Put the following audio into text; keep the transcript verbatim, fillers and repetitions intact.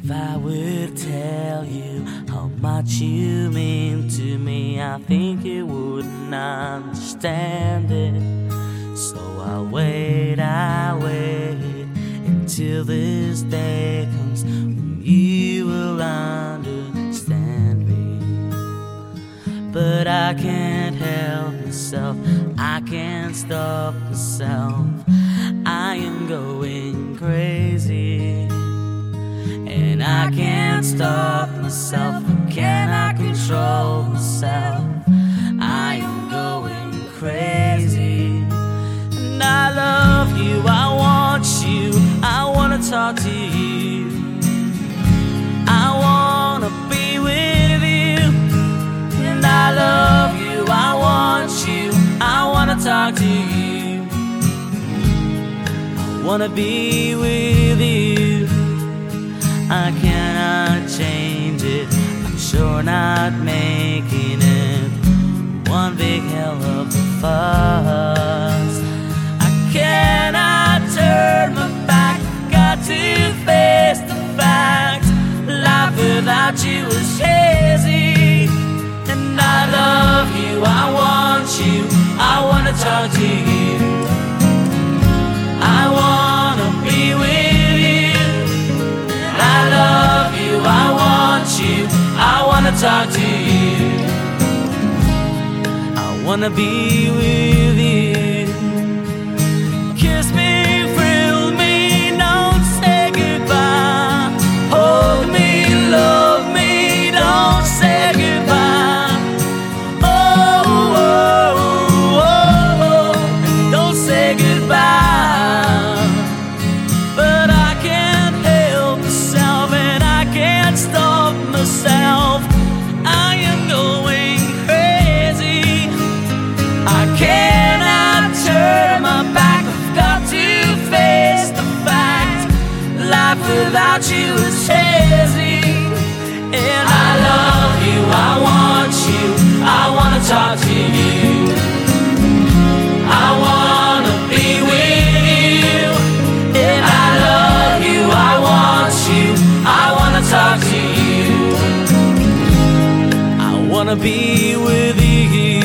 If I would tell you how much you mean to me, I think you wouldn't understand it. So I wait, I wait until this day comes when you will understand me. But I can't help myself, I can't stop myself. I am going crazy, and I can't stop myself. Can I control myself? I am going crazy. And I love you, I want you, I wanna talk to you, I wanna be with you. And I love you, I want you, I wanna talk to you, I wanna be with you. I cannot change it, I'm sure not making it one big hell of a fuss. I cannot turn my back, got to face the fact. Life without you is hazy. And I love you, I want you, I wanna talk to you, I wanna be with you. I love you, I want you, I wanna talk to you, I wanna be with you. Kiss me, thrill me, don't say goodbye. Hold me, love me, don't say goodbye. Oh, oh, oh, oh, don't say goodbye. But I can't help myself, and I can't stop myself. I am going crazy, I cannot turn my back, I've got to face the fact. Life without you is hazy. And I love you, I want you, I wanna talk to you, I wanna be with you. And I love you, I want you, I wanna talk to you, I wanna be with you.